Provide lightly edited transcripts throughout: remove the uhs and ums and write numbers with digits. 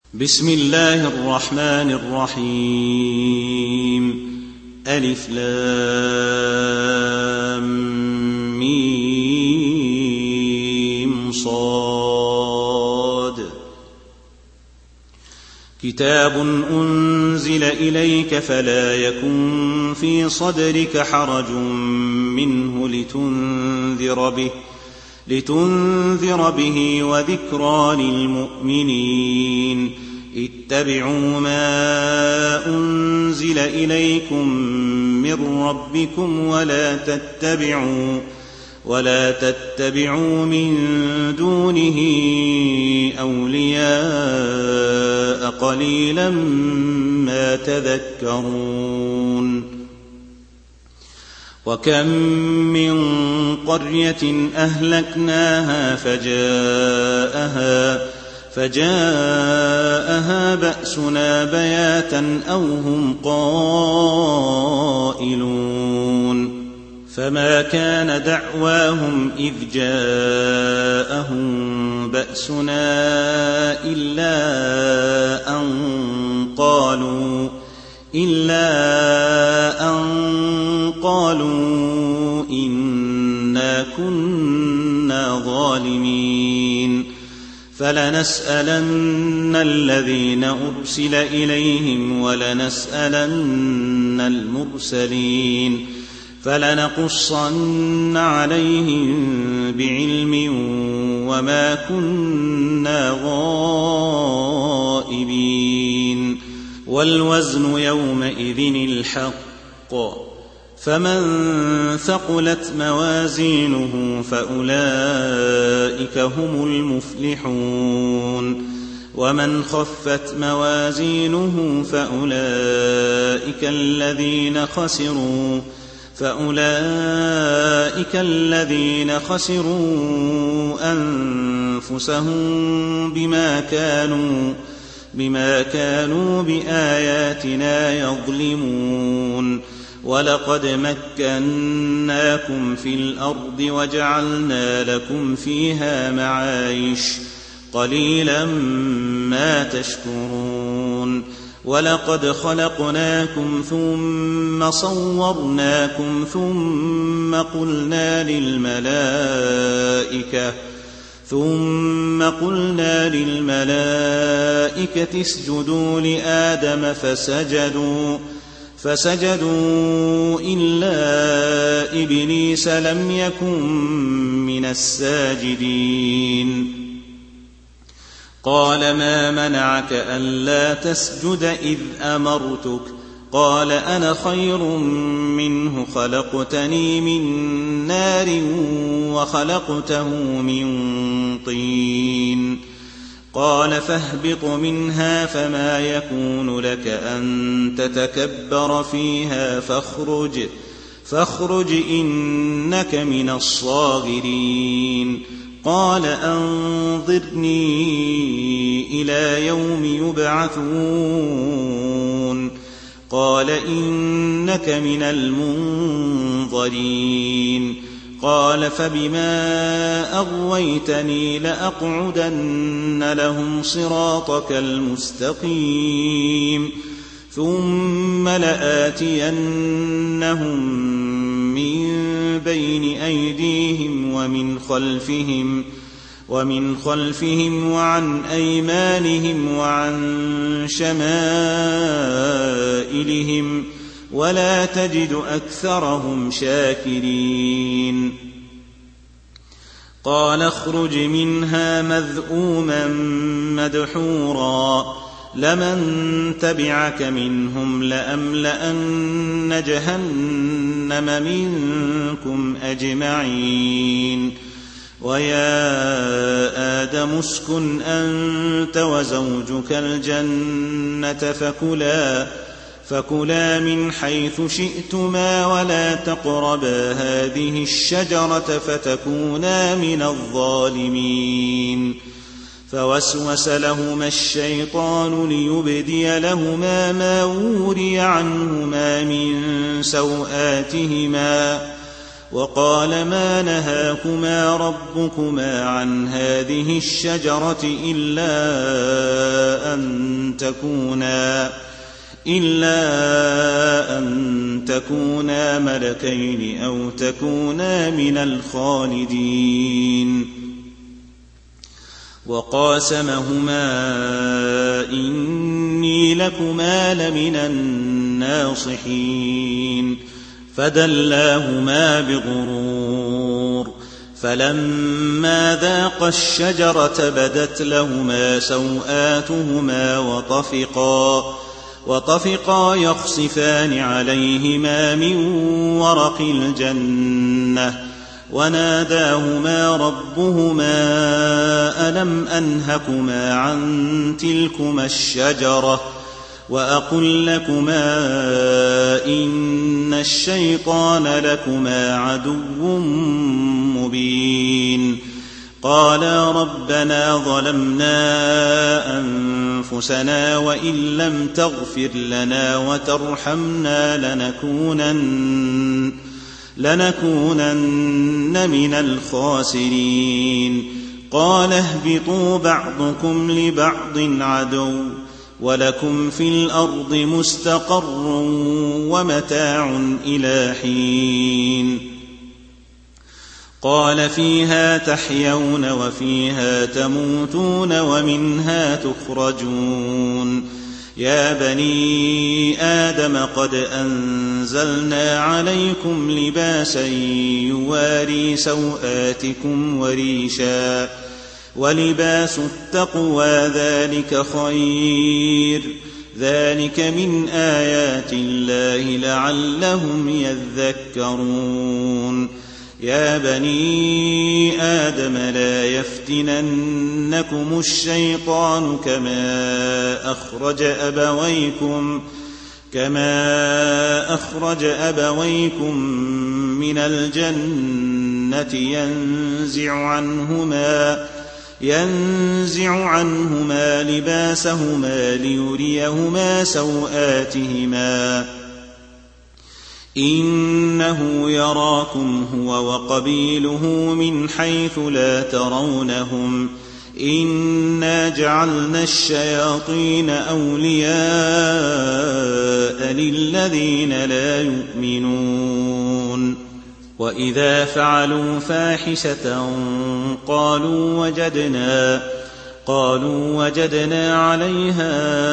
بسم الله الرحمن الرحيم. ألف لام ميم صاد. كتاب أنزل إليك فلا يكن في صدرك حرج منه لتنذر به وذكرى للمؤمنين. اتبعوا ما أنزل إليكم من ربكم ولا تتبعوا من دونه أولياء قليلا ما تذكرون. وكم من قرية أهلكناها فجاءها بأسنا بياتا أو هم قائلون. فما كان دعواهم إذ جاءهم بأسنا إلا أن قالوا إنا كنا ظالمين. فلنسألن الذين أرسل إليهم ولنسألن المرسلين. فلنقصن عليهم بعلم وما كنا غائبين. والوزن يومئذ الحق. فمن ثقلت موازينه فأولئك هم المفلحون. ومن خفت موازينه فأولئك الذين خسروا أنفسهم بما كانوا بآياتنا يظلمون. ولقد مكناكم في الأرض وجعلنا لكم فيها معايش قليلا ما تشكرون. ولقد خلقناكم ثم صورناكم ثم قلنا للملائكة اسجدوا لآدم فسجدوا إلا إبليس لم يكن من الساجدين. قال ما منعك ألا تسجد إذ أمرتك؟ قال أنا خير منه خلقتني من نار وخلقته من طين. قال فاهبط منها فما يكون لك أن تتكبر فيها فاخرج إنك من الصاغرين. قال أنظرني إلى يوم يبعثون. قال إنك من المنظرين. قال فبما أغويتني لأقعدن لهم صراطك المستقيم ثم لآتينهم من بين أيديهم ومن خلفهم وعن أيمانهم وعن شمائلهم ولا تجد أكثرهم شاكرين. قال اخرج منها مذءوما مدحورا لمن تبعك منهم لأملأن جهنم منكم أجمعين. ويا آدم اسكن أنت وزوجك الجنة فكلا من حيث شئتما ولا تقربا هذه الشجرة فتكونا من الظالمين. فوسوس لهما الشيطان ليبدي لهما ما وري عنهما من سوآتهما وقال ما نهاكما ربكما عن هذه الشجرة إلا أن أن تكونا ملكين أو تكونا من الخالدين. وقاسمهما إني لكما لمن الناصحين فدلاهما بغرور فلما ذاقا الشجرة بدت لهما سوآتهما وطفقا يخصفان عليهما من ورق الجنة وناداهما ربهما ألم أنهكما عن تلكما الشجرة وأقل لكما إن الشيطان لكما عدو مبين. قالا ربنا ظلمنا أنفسنا وإن لم تغفر لنا وترحمنا لنكونن من الخاسرين. قال اهبطوا بعضكم لبعض عدو ولكم في الأرض مستقر ومتاع إلى حين. قال فيها تحيون وفيها تموتون ومنها تخرجون. يا بني آدم قد أنزلنا عليكم لباسا يواري سوآتكم وريشا ولباس التقوى ذلك خير ذلك من آيات الله لعلهم يذكرون. يا بني آدم لا يفتننكم الشيطان كما أخرج أبويكم من الجنة ينزع عنهما لباسهما ليريهما سوآتهما إنه يراكم هو وقبيله من حيث لا ترونهم إنا جعلنا الشياطين أولياء للذين لا يؤمنون. وإذا فعلوا فاحشة قالوا وجدنا عليها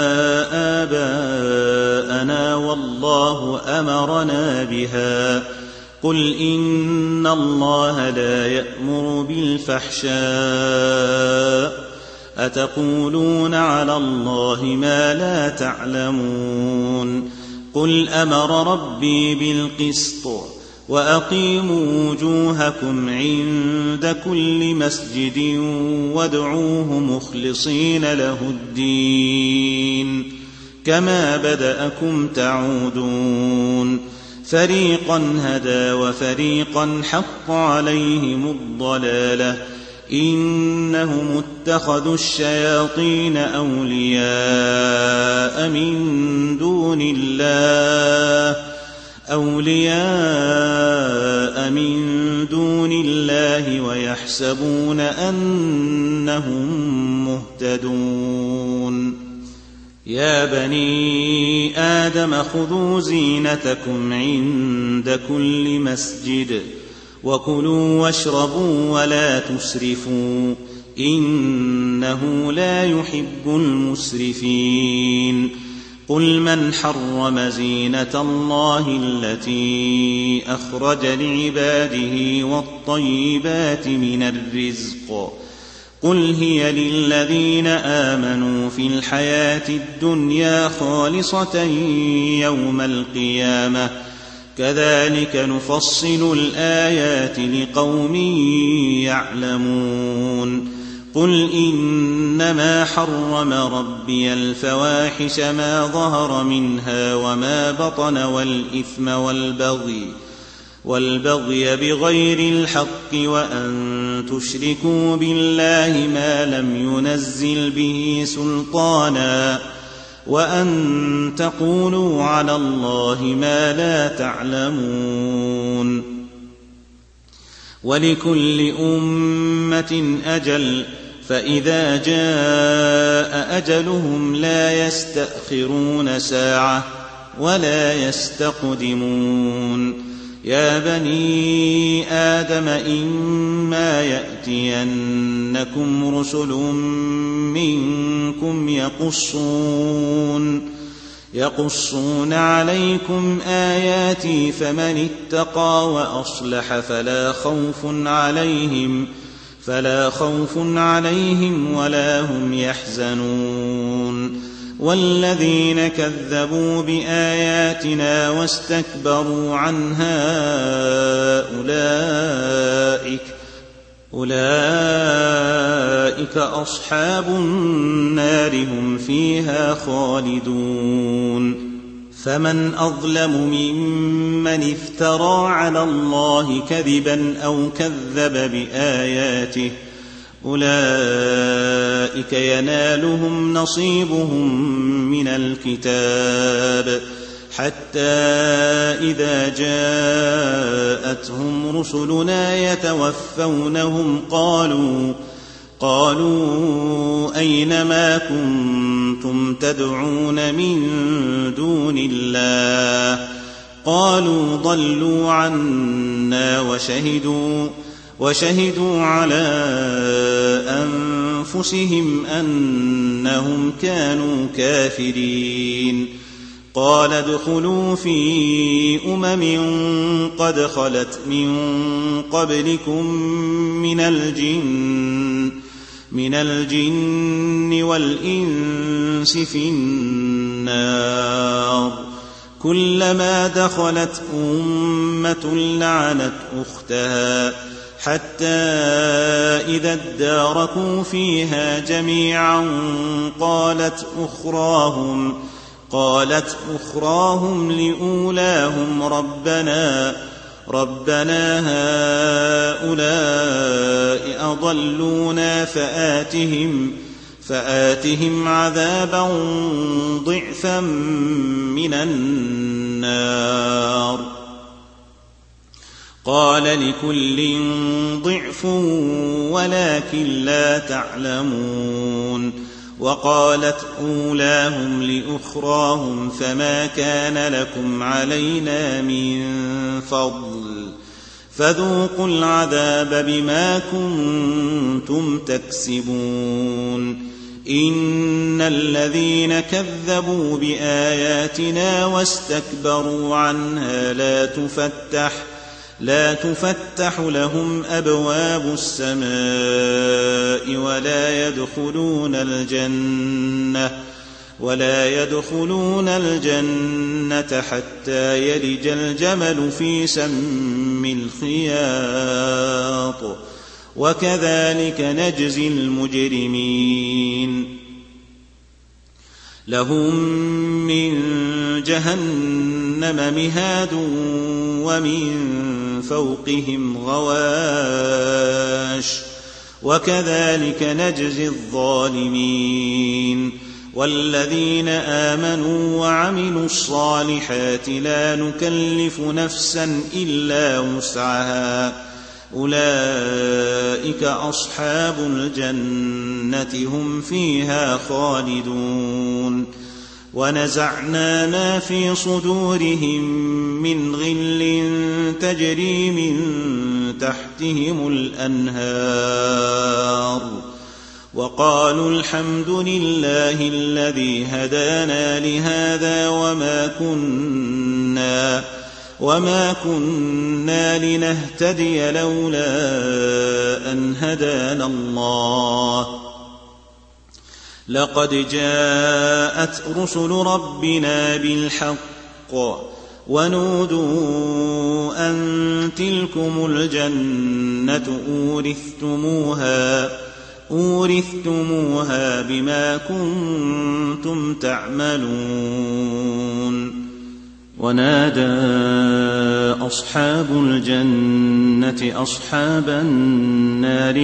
آباءنا والله أمرنا بها. قل إن الله لا يأمر بالفحشاء أتقولون على الله ما لا تعلمون. قل أمر ربي بالقسط وأقيموا وجوهكم عند كل مسجد وادعوه مخلصين له الدين كما بدأكم تعودون. فريقا هدى وفريقا حق عليهم الضلالة إنهم اتخذوا الشياطين أولياء من دون الله ويحسبون أنهم مهتدون. يا بني آدم خذوا زينتكم عند كل مسجد وكلوا واشربوا ولا تسرفوا إنه لا يحب المسرفين. قل من حرم زينة الله التي أخرج لعباده والطيبات من الرزق قل هي للذين آمنوا في الحياة الدنيا خالصة يوم القيامة كذلك نفصل الآيات لقوم يعلمون. قل إنما حرم ربي الفواحش ما ظهر منها وما بطن والإثم والبغي بغير الحق وأن تشركوا بالله ما لم ينزل به سلطانا وأن تقولوا على الله ما لا تعلمون. ولكل أمة أجل فإذا جاء أجلهم لا يستأخرون ساعة ولا يستقدمون. يا بني آدم إما يأتينكم رسل منكم يقصون عليكم آياتي فمن اتقى وأصلح فلا خوف عليهم ولا هم يحزنون. والذين كذبوا بآياتنا واستكبروا عنها أولئك أصحاب النار هم فيها خالدون. فمن أظلم ممن افترى على الله كذبا أو كذب بآياته أولئك ينالهم نصيبهم من الكتاب حتى إذا جاءتهم رسلنا يتوفونهم قالوا أين ما كنتم تدعون من دون الله قالوا ضلوا عنا وشهدوا على أنفسهم أنهم كانوا كافرين. قال ادخلوا في قد خلت من قبلكم من الجن والإنس في النار كلما دخلت أمة لعنت أختها حتى إذا اداركوا فيها جميعا قالت أخراهم لأولاهم ربنا هؤلاء أضلونا فآتهم عذابا ضعفا من النار. قال لكل ضعف ولكن لا تعلمون. وقالت أولاهم لأخراهم فما كان لكم علينا من فضل فذوقوا العذاب بما كنتم تكسبون. إن الذين كذبوا بآياتنا واستكبروا عنها لا تفتح لهم أبواب السماء ولا يدخلون الجنة حتى يلج الجمل في سم الخياط وكذلك نجزي المجرمين. لهم من جهنم مهاد ومن فوقهم غواش وكذلك نجزي الظالمين. والذين آمنوا وعملوا الصالحات لا نكلف نفسا إلا وسعها أولئك أصحاب الجنة هم فيها خالدون. ونزعنا ما في صدورهم من غل تجري من تحتهم الأنهار وقالوا الحمد لله الذي هدانا لهذا وما كنا لنهتدي لولا أن هدانا الله لقد جاءت رسل ربنا بالحق ونودوا أن تلكم الجنة أورثتموها بما كنتم تعملون. ونادى أصحاب الجنة أصحاب النار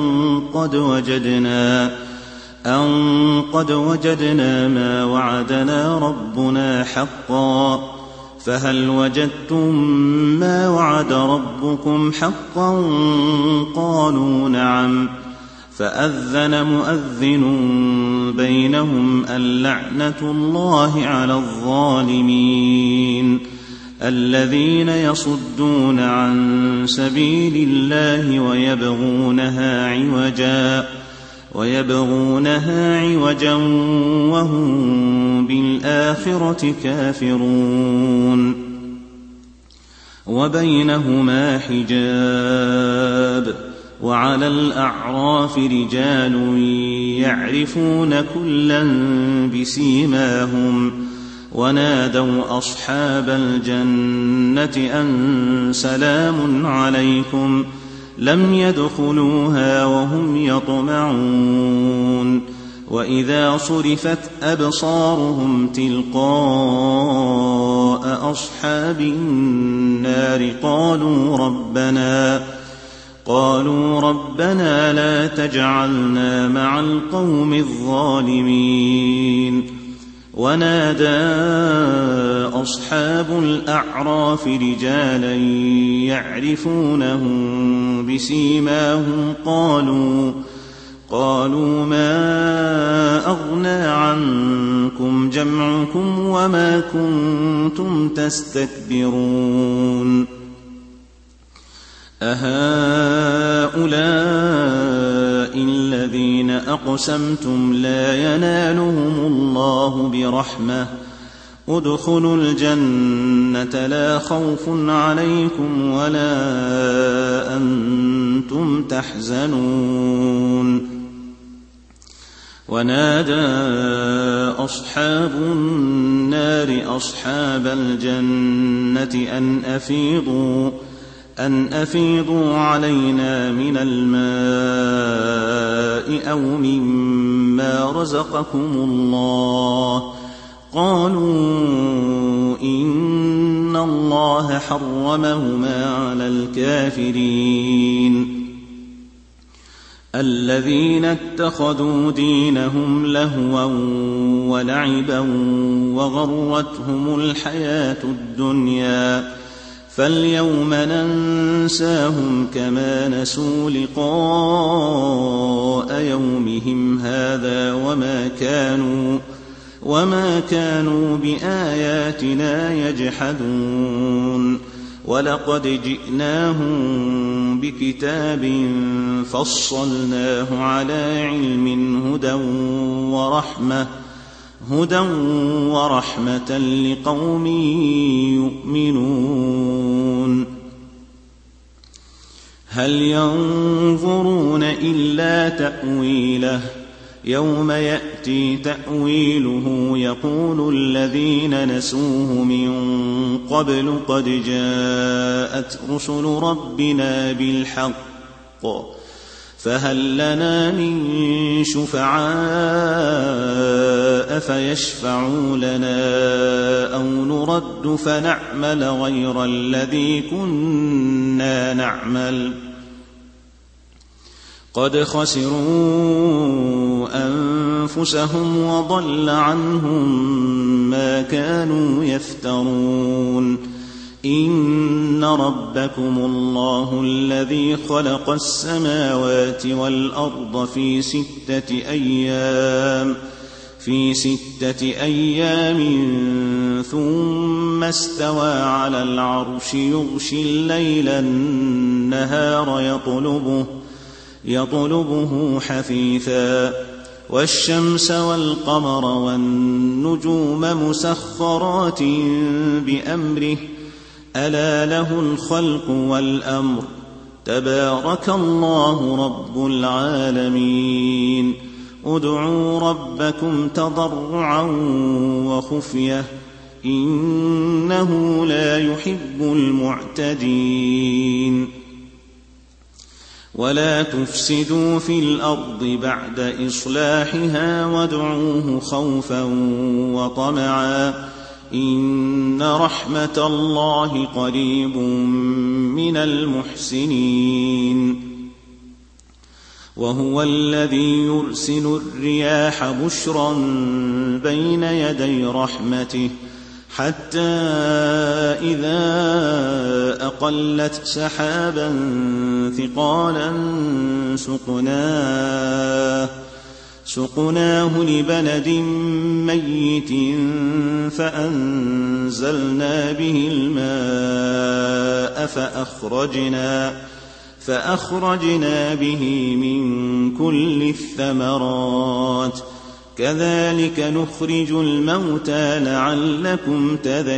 أن قد وجدنا ما وعدنا ربنا حقا فهل وجدتم ما وعد ربكم حقا قالوا نعم فأذن مؤذن بينهم اللعنة الله على الظالمين الذين يصدون عن سبيل الله ويبغونها عوجا وهم بالآخرة كافرون وبينهما حجاب وعلى الأعراف رجال يعرفون كلا بسيماهم ونادوا أصحاب الجنة أن سلام عليكم لم يدخلوها وهم يطمعون وإذا صرفت أبصارهم تلقاء أصحاب النار قالوا ربنا لا تجعلنا مع القوم الظالمين ونادى أصحاب الأعراف رجالا يعرفونهم بسيماهم قالوا ما أغنى عنكم جمعكم وما كنتم تستكبرون أهؤلاء الذين أقسمتم لا ينالهم الله برحمة ادخلوا الجنة لا خوف عليكم ولا أنتم تحزنون ونادى أصحاب النار أصحاب الجنة أن أفيضوا علينا من الماء أو مما رزقكم الله قالوا إن الله حرمهما على الكافرين الذين اتخذوا دينهم لهوا ولعبا وغرتهم الحياة الدنيا فاليوم ننساهم كما نسوا لقاء يومهم هذا وما كانوا بآياتنا يجحدون ولقد جئناهم بكتاب فصلناه على علم هدى ورحمة لقوم يؤمنون هل ينظرون إلا تأويله يوم يأتي تأويله يقول الذين نسوه من قبل قد جاءت رسل ربنا بالحق فهل لنا من شفعاء فيشفعوا لنا أو نرد فنعمل غير الذي كنا نعمل قد خسروا أنفسهم وضل عنهم ما كانوا يفترون إن ربكم الله الذي خلق السماوات والأرض في 6 أيام ثم استوى على العرش يغشي الليل النهار يطلبه حثيثا والشمس والقمر والنجوم مسخرات بأمره ألا له الخلق والأمر تبارك الله رب العالمين ادعوا ربكم تضرعا وخفية إنه لا يحب المعتدين ولا تفسدوا في الأرض بعد إصلاحها وادعوه خوفا وطمعا إن رحمة الله قريب من المحسنين وهو الذي يرسل الرياح بشرا بين يدي رحمته حتى إذا أقلت سحابا ثقالا سقناه لبلد ميت فأنزلنا به الماء فأخرجنا به من كل الثمرات كذلك نخرج الموتى لعلكم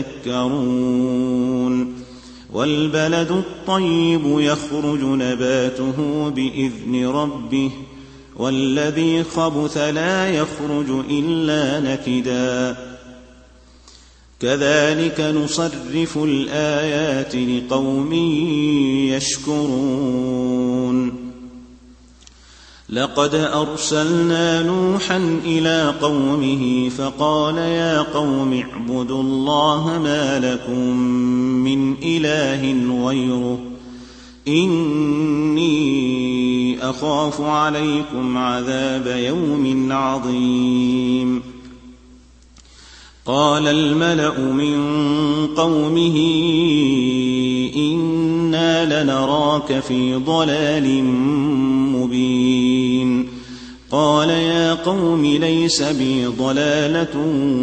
تذكرون والبلد الطيب يخرج نباته بإذن ربه والذي خبث لا يخرج إلا نكدا كذلك نصرف الآيات لقوم يشكرون لقد أرسلنا نوحا إلى قومه فقال يا قوم اعبدوا الله ما لكم من إله غيره إني أخاف عليكم عذاب يوم عظيم قال الملأ من قومه إنا لنراك في ضلال مبين قال يا قوم ليس بي ضلالة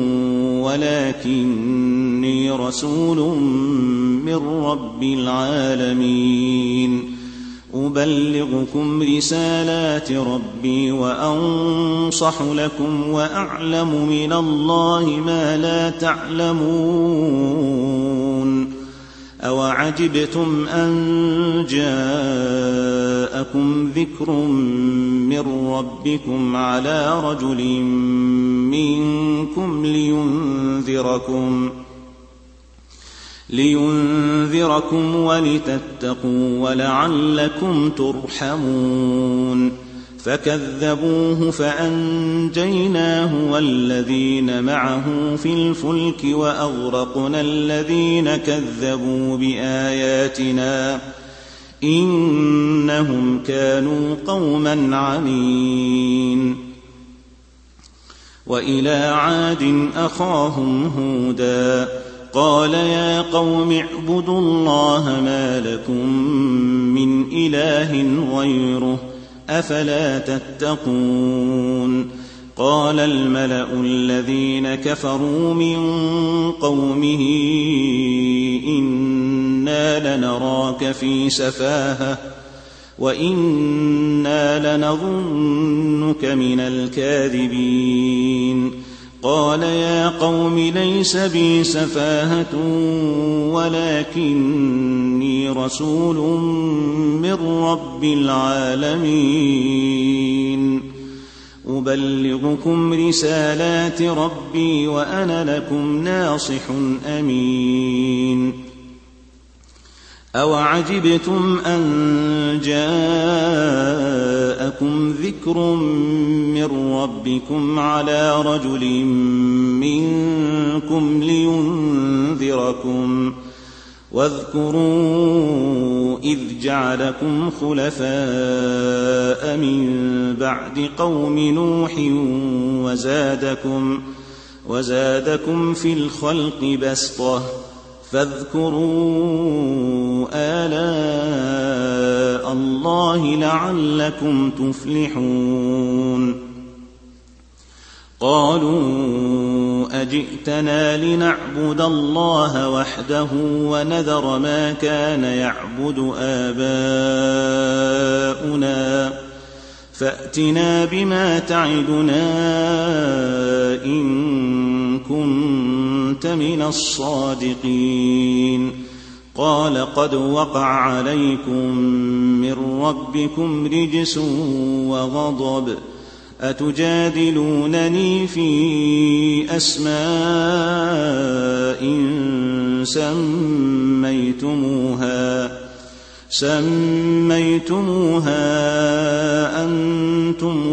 ولكني رسول من رب العالمين أبلغكم رسالات ربي وأنصح لكم وأعلم من الله ما لا تعلمون أوعجبتم أن جاءكم ذكر من ربكم على رجل منكم لينذركم ولتتقوا ولعلكم ترحمون فكذبوه فأنجيناه والذين معه في الفلك وأغرقنا الذين كذبوا بآياتنا إنهم كانوا قوما عمين وإلى عاد أخاهم هودا قال يا قوم اعبدوا الله ما لكم من إله غيره أفلا تتقون قال الملأ الذين كفروا من قومه إنا لنراك في سفاهة وإنا لنظنك من الكاذبين قال يا قوم ليس بي سفاهة ولكني رسول من رب العالمين أبلغكم رسالات ربي وأنا لكم ناصح أمين أوعجبتم أن جاءكم ذكر من ربكم على رجل منكم لينذركم واذكروا إذ جعلكم خلفاء من بعد قوم نوح وزادكم في الخلق بسطة فاذكروا آلاء الله لعلكم تفلحون قالوا أجئتنا لنعبد الله وحده ونذر ما كان يعبد آباؤنا فأتنا بما تعدنا إن كنت من الصادقين قال قد وقع عليكم من ربكم رجس وغضب أتجادلونني في أسماء سميتموها أنتم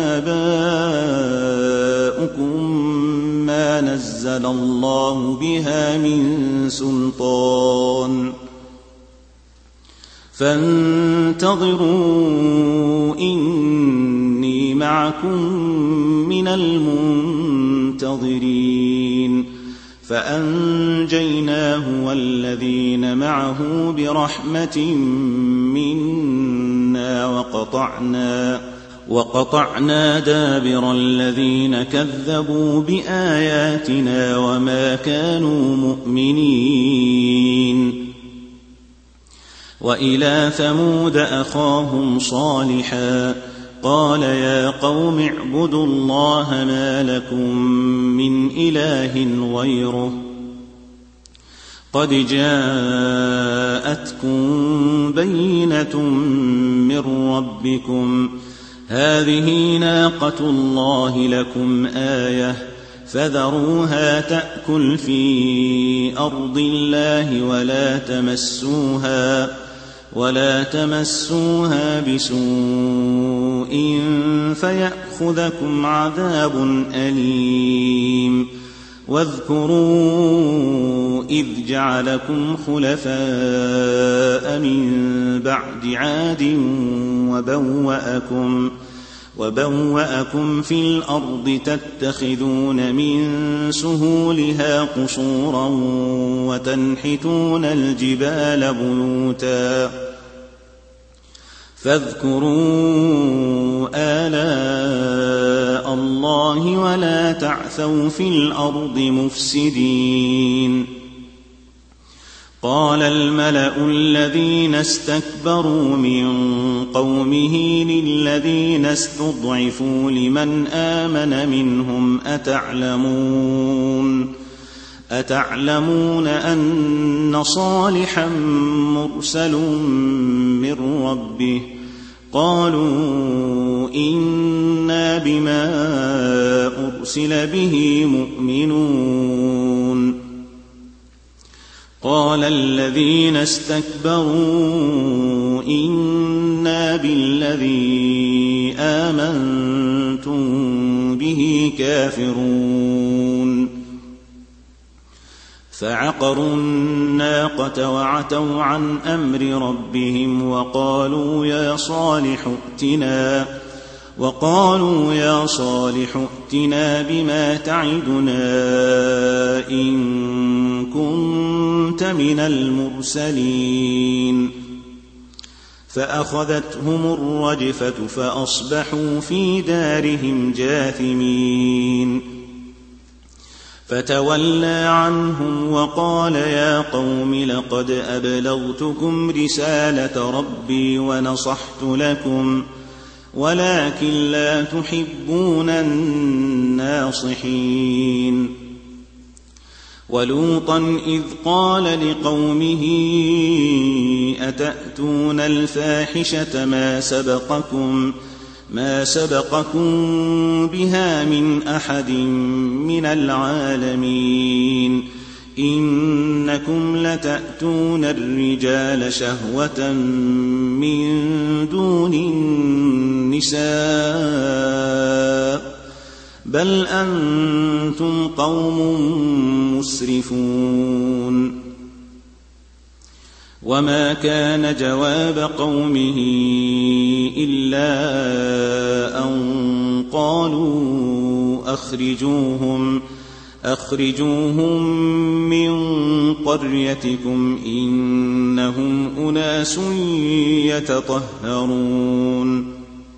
وآباؤكم ما نزل الله بها من سلطان فانتظروا إني معكم من المنتظرين فأنجيناه والذين معه برحمة منا وقطعنا دابر الذين كذبوا بآياتنا وما كانوا مؤمنين. وإلى ثمود أخاهم صالحا قال يا قوم اعبدوا الله ما لكم من إله غيره قد جاءتكم بينة من ربكم هذه ناقة الله لكم آية فذروها تأكل في أرض الله ولا تمسوها بسوء فيأخذكم عذاب أليم. واذكروا إذ جعلكم خلفاء من بعد عاد وبوأكم في الأرض تتخذون من سهولها قصورا وتنحتون الجبال بيوتا فاذكروا آلاء الله ولا تعثوا في الأرض مفسدين. قال الملأ الذين استكبروا من قومه للذين استضعفوا لمن آمن منهم أتعلمون أن صالحا مرسل من ربه قالوا إنا بما أرسل به مؤمنون. قال الذين استكبروا إنا بالذي آمنتم به كافرون. فعقروا الناقة وعتوا عن أمر ربهم وقالوا يا صالح ائتنا بما تعدنا إن كنت من المرسلين. فأخذتهم الرجفة فأصبحوا في دارهم جاثمين. فتولى عنهم وقال يا قوم لقد أبلغتكم رسالة ربي ونصحت لكم ولكن لا تحبون الناصحين. ولوطا إذ قال لقومه أتأتون الفاحشة ما سبقكم بها من أحد من العالمين إنكم لتأتون الرجال شهوة من دون النساء بل أنتم قوم مسرفون. وما كان جواب قومه إلا أن قالوا أخرجوهم من قريتكم إنهم أناس يتطهرون.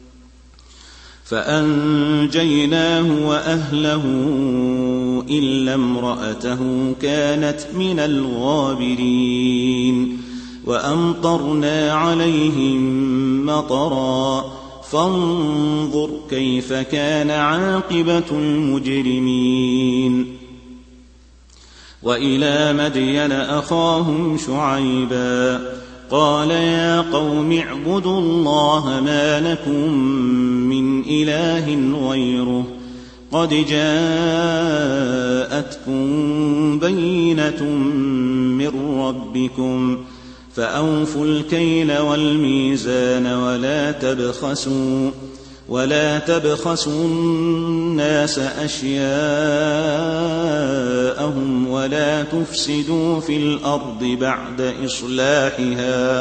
فأنجيناه وأهله إلا امرأته كانت من الغابرين. وأمطرنا عليهم مطرا فانظر كيف كان عاقبة المجرمين. وإلى مدين أخاهم شعيبا قال يا قوم اعبدوا الله ما لكم من إله غيره قد جاءتكم بينة من ربكم فأوفوا الكيل والميزان ولا تبخسوا الناس أشياءهم ولا تفسدوا في الأرض بعد إصلاحها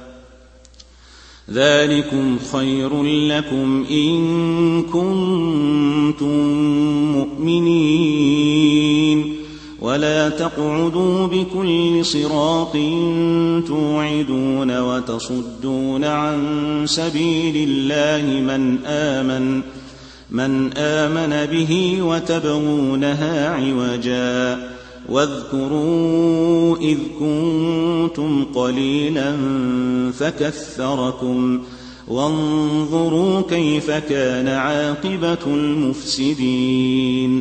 ذلكم خير لكم إن كنتم مؤمنين ولا تقعدوا بكل صراط توعدون وتصدون عن سبيل الله من آمن به وتبغونها عوجا واذكروا إذ كنتم قليلا فكثركم وانظروا كيف كان عاقبة المفسدين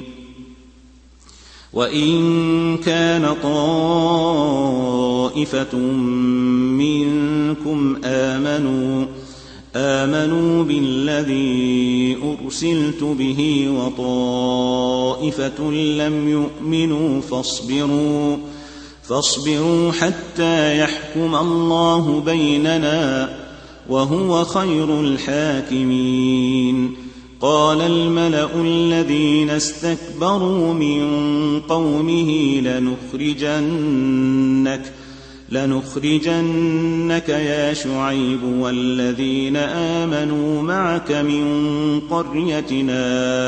وإن كان طائفة منكم آمنوا بالذي أرسلت به وطائفة لم يؤمنوا فاصبروا حتى يحكم الله بيننا وهو خير الحاكمين قال الملأ الذين استكبروا من قومه لنخرجنك يا شعيب والذين آمنوا معك من قريتنا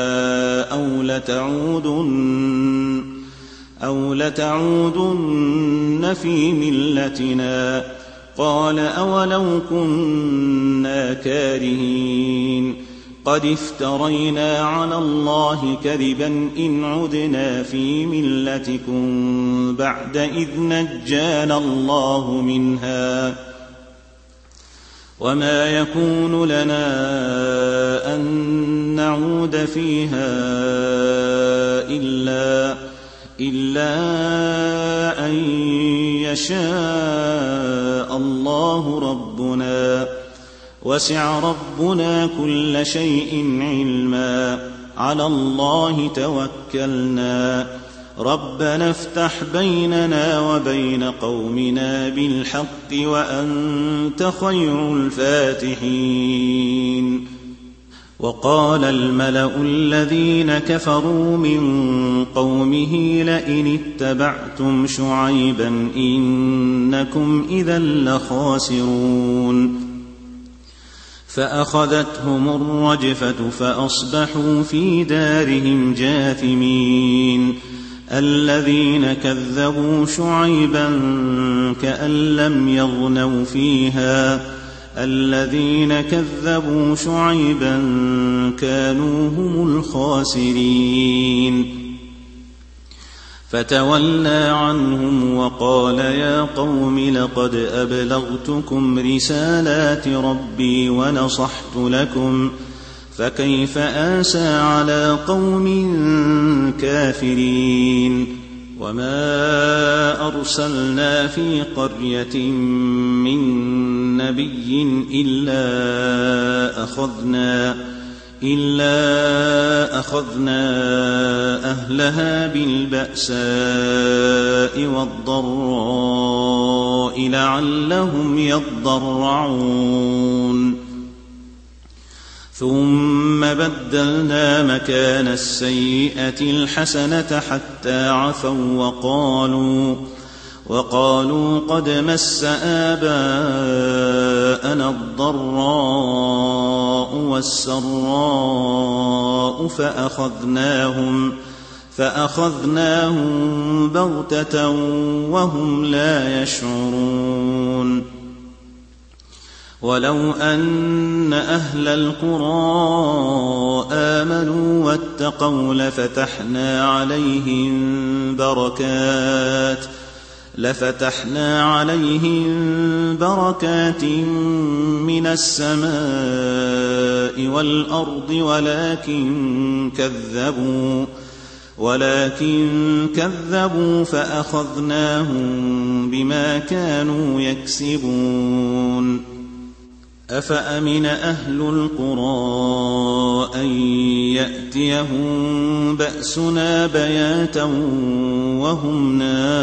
أو لتعودن في ملتنا قال أولو كنا كارهين قد افترينا على الله كذبا إن عدنا في ملتكم بعد إذ نجانا الله منها وما يكون لنا أن نعود فيها إلا أن يشاء الله ربنا وسع ربنا كل شيء علما على الله توكلنا ربنا افتح بيننا وبين قومنا بالحق وأنت خير الفاتحين وقال الملأ الذين كفروا من قومه لئن اتبعتم شعيبا إنكم إذا لخاسرون فأخذتهم الرجفة فأصبحوا في دارهم جاثمين الذين كذبوا شعيبا كأن لم يغنوا فيها الذين كذبوا شعيبا كانوا هم الخاسرين فتولى عنهم وقال يا قوم لقد أبلغتكم رسالات ربي ونصحت لكم فكيف آسى على قوم كافرين وما أرسلنا في قرية من نبي إلا أخذنا أهلها بالبأساء والضراء لعلهم يضرعون ثم بدلنا مكان السيئة الحسنة حتى عفوا وقالوا قد مس آباءنا الضراء والسراء فأخذناهم بغتة وهم لا يشعرون ولو أن أهل القرى آمنوا واتقوا لفتحنا عليهم بركات من السماء والأرض ولكن كذبوا فأخذناهم بما كانوا يكسبون أفأمن أهل القرى أن يأتيهم بأسنا بياتا وهم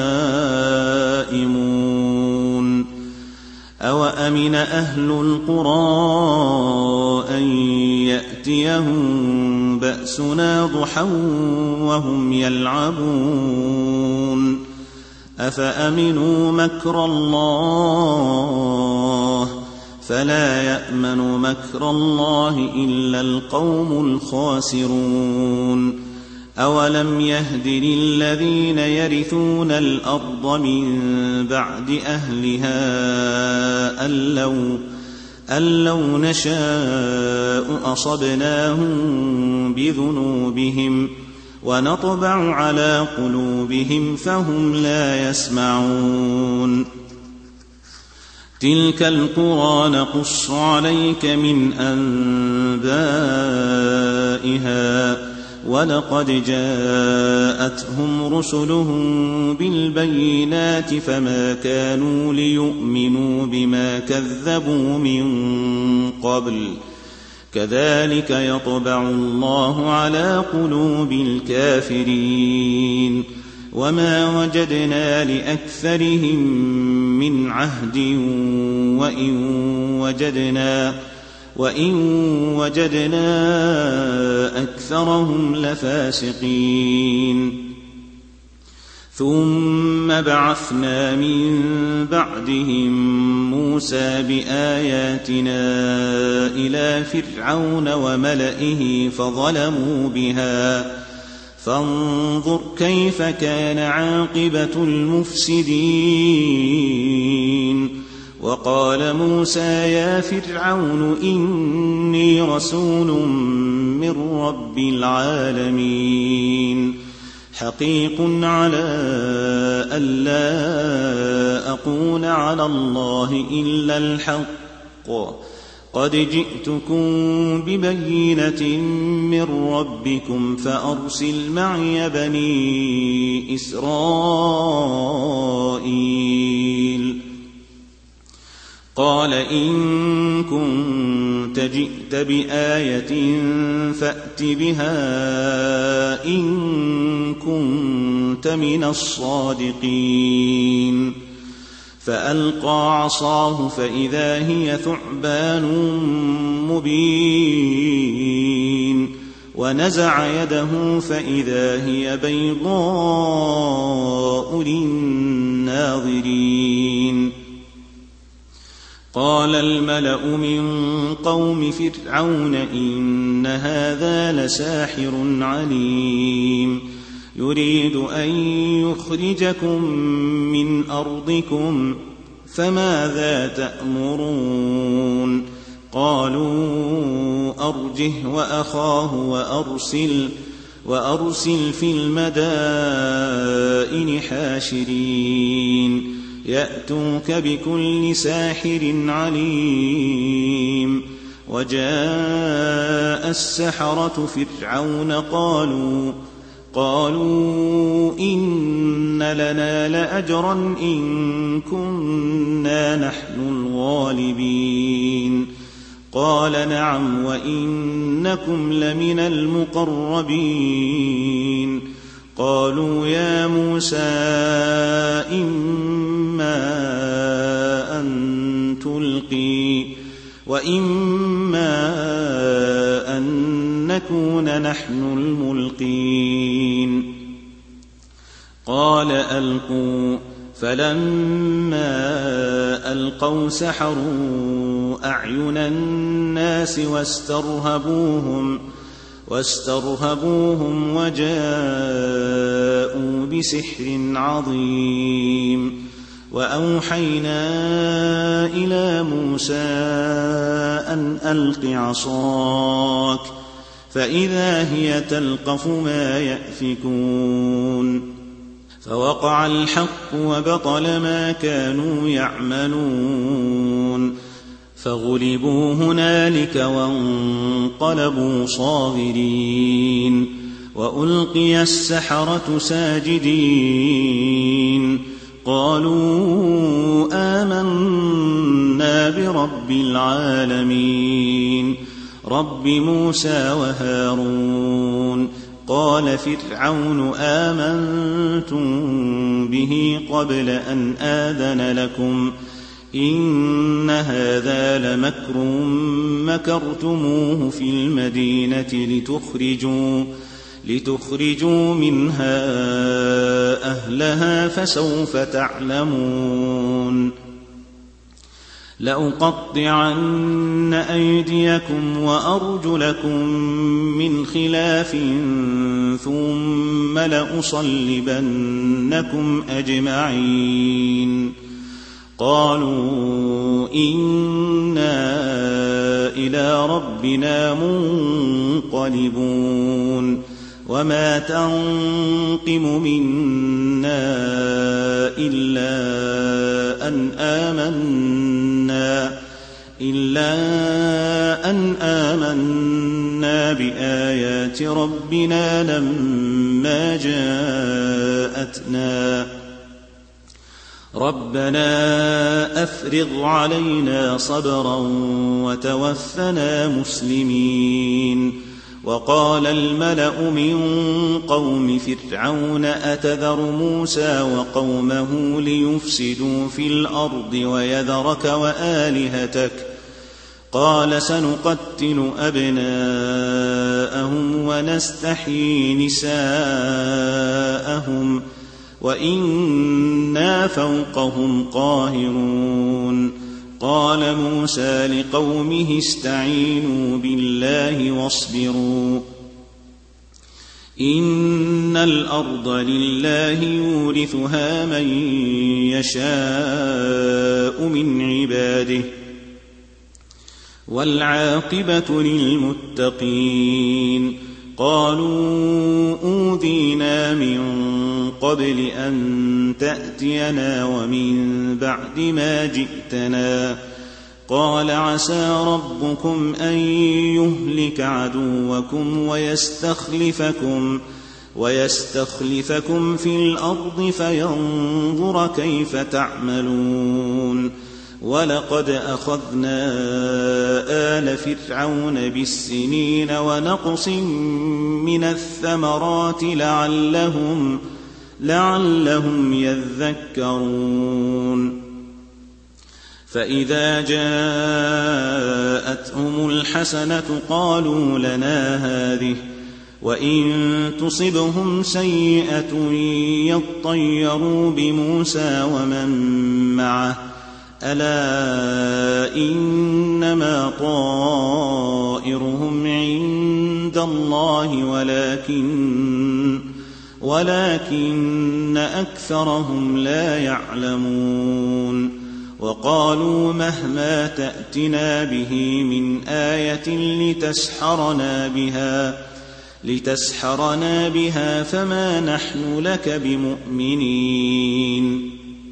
نائمون أوأمن أهل القرى أن يأتيهم بأسنا ضحى وهم يلعبون أفأمنوا مكر الله فلا يأمن مكر الله إلا القوم الخاسرون أولم يهد للذين يرثون الأرض من بعد أهلها أن لو نشاء أصبناهم بذنوبهم ونطبع على قلوبهم فهم لا يسمعون تلك القرى نقص عليك من أنبائها ولقد جاءتهم رسلهم بالبينات فما كانوا ليؤمنوا بما كذبوا من قبل كذلك يطبع الله على قلوب الكافرين وما وجدنا لأكثرهم من عهد وإن وجدنا أكثرهم لفاسقين ثم بعثنا من بعدهم موسى بآياتنا إلى فرعون وملئه فظلموا بها فانظر كيف كان عاقبة المفسدين وقال موسى يا فرعون إني رسول من رب العالمين حقيق على ألا أقول على الله إلا الحق قد جئتكم ببينة من ربكم فأرسل معي بني إسرائيل قال إن كنت جئت بآية فأت بها إن كنت من الصادقين فألقى عصاه فإذا هي ثعبان مبين ونزع يده فإذا هي بيضاء للناظرين قال الملأ من قوم فرعون إن هذا لساحر عليم يريد أن يخرجكم من أرضكم فماذا تأمرون قالوا أرجه وأخاه وأرسل في المدائن حاشرين يأتوك بكل ساحر عليم وجاء السحرة فرعون قالوا إن لنا لأجرا إن كنا نحن الغالبين قال نعم وإنكم لمن المقربين قالوا يا موسى إما أن تلقي وإما أن نكون نحن الملقين قال ألقوا فلما ألقوا سحروا أعين الناس واسترهبوهم وجاءوا بسحر عظيم وأوحينا إلى موسى أن ألق عصاك فإذا هي تلقف ما يأفكون فوقع الحق وبطل ما كانوا يعملون فغلبوا هنالك وانقلبوا صاغرين وألقي السحرة ساجدين قالوا آمنا برب العالمين رب موسى وهارون قال فرعون آمنتم به قبل أن آذن لكم إن هذا لمكر مكرتموه في المدينة لتخرجوا منها أهلها فسوف تعلمون لأقطعن أيديكم وأرجلكم من خلاف ثم لأصلبنكم أجمعين. قالوا إنا إلى ربنا منقلبون. وما تنقم منا إلا أن آمنا بآيات ربنا لما جاءتنا. ربنا أفرغ علينا صبرا وتوفنا مسلمين. وقال الملأ من قوم فرعون أتذر موسى وقومه ليفسدوا في الأرض ويذرك وآلهتك؟ قال سنقتل أبناءهم ونستحيي نساءهم وإنا فوقهم قاهرون. قال موسى لقومه استعينوا بالله واصبروا إن الأرض لله يورثها من يشاء من عباده والعاقبة للمتقين. قالوا أوذينا من قبل أن تأتينا ومن بعد ما جئتنا. قال عسى ربكم أن يهلك عدوكم ويستخلفكم في الأرض فينظر كيف تعملون. ولقد أخذنا آل فرعون بالسنين ونقص من الثمرات لعلهم يذكرون. فإذا جاءتهم الحسنة قالوا لنا هذه وإن تصبهم سيئة يطيروا بموسى ومن معه ألا إنما طائرهم عند الله ولكن أكثرهم لا يعلمون. وقالوا مهما تأتنا به من آية لتسحرنا بها فما نحن لك بمؤمنين.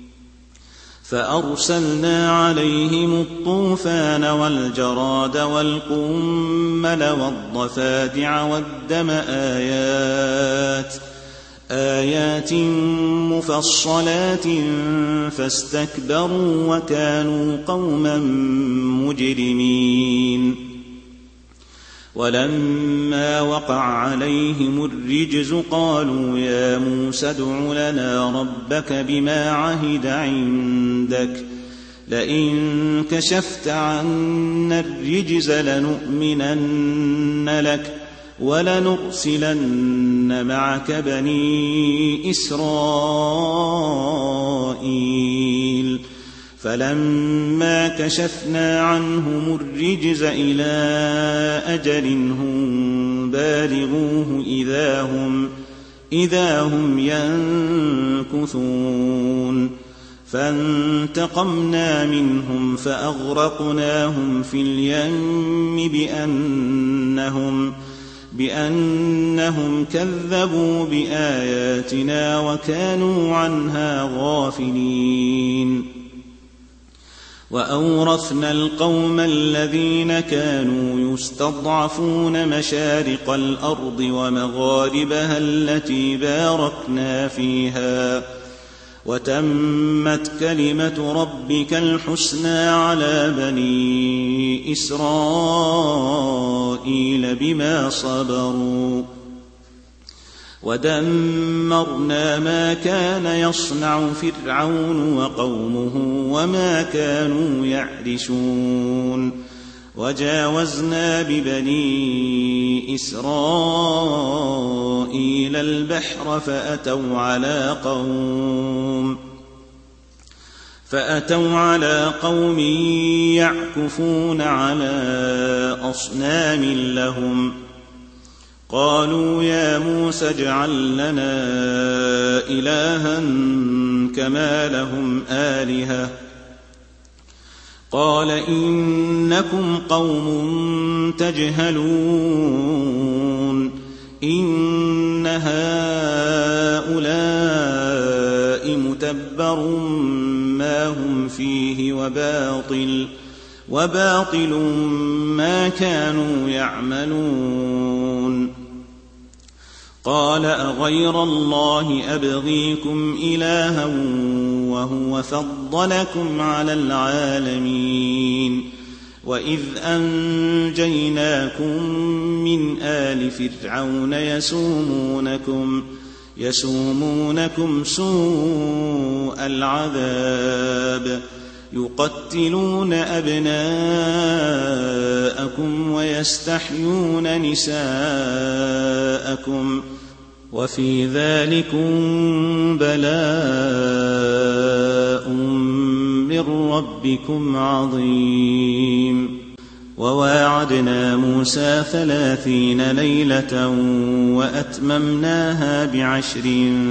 فأرسلنا عليهم الطوفان والجراد والقمل والضفادع والدم آيات مفصلات فاستكبروا وكانوا قوما مجرمين. ولما وقع عليهم الرجز قالوا يا موسى ادع لنا ربك بما عهد عندك لئن كشفت عنا الرجز لنؤمنن لك ولنرسلن معك بني إسرائيل. فلما كشفنا عنهم الرجز إلى أجل هم بالغوه إذا هم ينكثون. فانتقمنا منهم فأغرقناهم في اليم بأنهم كذبوا بآياتنا وكانوا عنها غافلين. وأورثنا القوم الذين كانوا يستضعفون مشارق الأرض ومغاربها التي باركنا فيها وتمت كلمة ربك الحسنى على بني إسرائيل بما صبروا ودمرنا ما كان يصنع فرعون وقومه وما كانوا يعرشون. وجاوزنا ببني إسرائيل البحر فأتوا على قوم يعكفون على أصنام لهم قالوا يا موسى اجعل لنا إلها كما لهم آلهة قال إنكم قوم تجهلون إن هؤلاء متبر ما هم فيه وباطل ما كانوا يعملون قال أغير الله أبغيكم إلها وهو فضلكم على العالمين وإذ أنجيناكم من آل فرعون يسومونكم سوء العذاب يقتلون أبناءكم ويستحيون نساءكم وفي ذلكم بلاء من ربكم عظيم وواعدنا موسى 30 ليلة وأتممناها ب10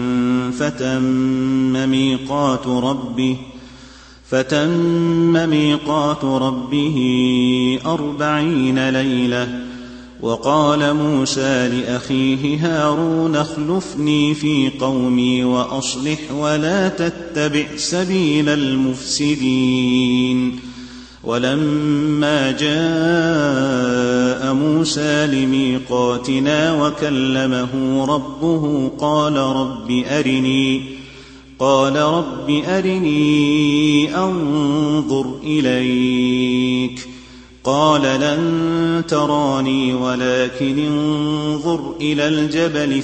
فتم ميقات ربه 40 ليلة وقال موسى لأخيه هارون اخلفني في قومي وأصلح ولا تتبع سبيل المفسدين ولما جاء موسى لميقاتنا وكلمه ربه قال رب أرني أنظر إليك قال لن تراني ولكن انظر إلى الجبل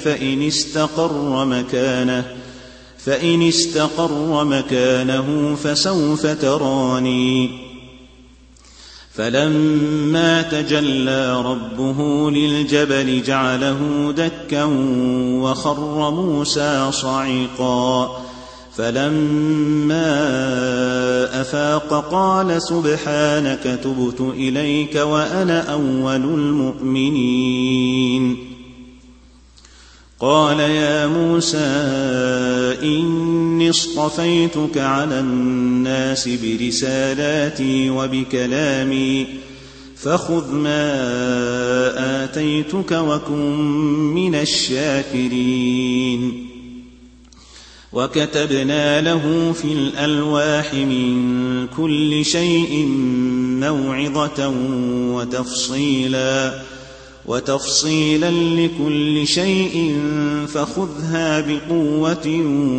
فإن استقر مكانه فسوف تراني فلما تجلى ربه للجبل جعله دكا وخر موسى صعقا فلما أفاق قال سبحانك تبت إليك وأنا أول المؤمنين قال يا موسى إني اصطفيتك على الناس برسالاتي وبكلامي فخذ ما آتيتك وكن من الشاكرين وكتبنا له في الألواح من كل شيء موعظة وتفصيلا لكل شيء فخذها بقوة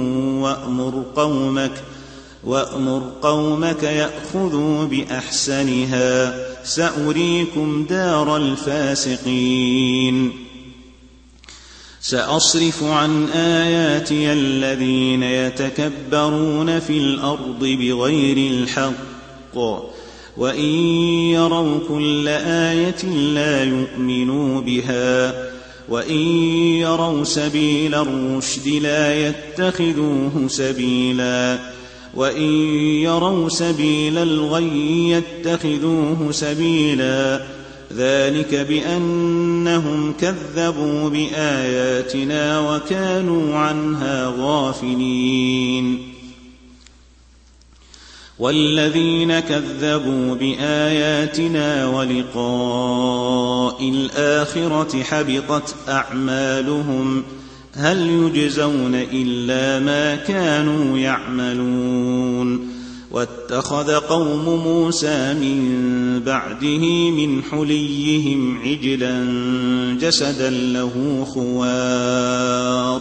وأمر قومك يأخذوا بأحسنها سأريكم دار الفاسقين سأصرف عن آياتي الذين يتكبرون في الأرض بغير الحق وإن يروا كل آية لا يؤمنوا بها وإن يروا سبيل الرشد لا يتخذوه سبيلا وإن يروا سبيل الغي يتخذوه سبيلا ذلك بأنهم كذبوا بآياتنا وكانوا عنها غافلين والذين كذبوا بآياتنا ولقاء الآخرة حبطت أعمالهم هل يجزون إلا ما كانوا يعملون واتخذ قوم موسى من بعده من حليهم عجلا جسدا له خوار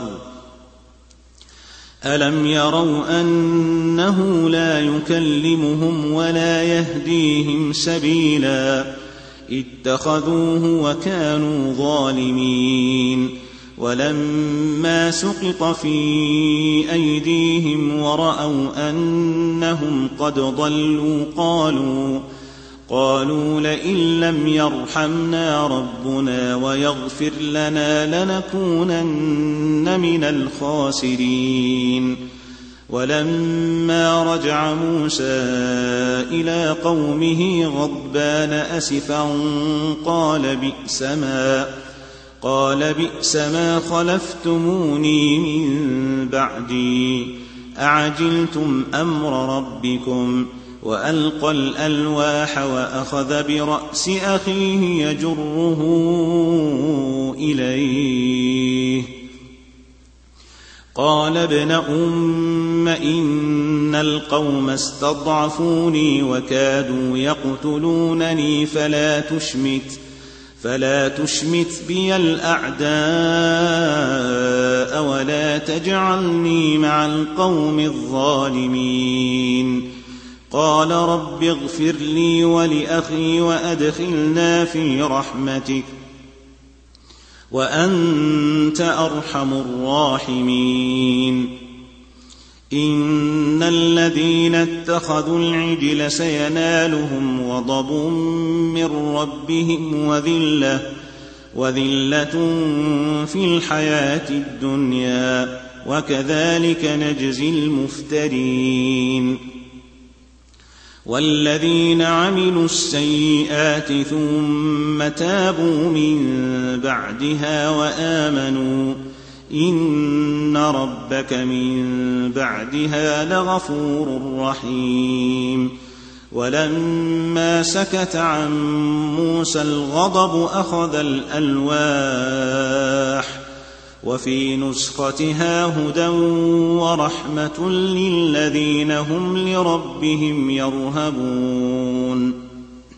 ألم يروا أنه لا يكلمهم ولا يهديهم سبيلا اتخذوه وكانوا ظالمين ولما سقط في أيديهم ورأوا أنهم قد ضلوا قالوا لئن لم يرحمنا ربنا ويغفر لنا لنكونن من الخاسرين ولما رجع موسى إلى قومه غضبان أسفا قال بئس ما خلفتموني من بعدي أعجلتم أمر ربكم وألقى الألواح وأخذ برأس أخيه يجره إليه قال ابن أم إن القوم استضعفوني وكادوا يقتلونني فلا تشمت بي الأعداء ولا تجعلني مع القوم الظالمين قال رب اغفر لي ولأخي وأدخلنا في رحمتك وأنت أرحم الراحمين إن الذين اتخذوا العجل سينالهم غضب من ربهم وذلة في الحياة الدنيا وكذلك نجزي المفترين والذين عملوا السيئات ثم تابوا من بعدها وآمنوا إن ربك من بعدها لغفور رحيم ولما سكت عن موسى الغضب أخذ الألواح وفي نسختها هدى ورحمة للذين هم لربهم يرهبون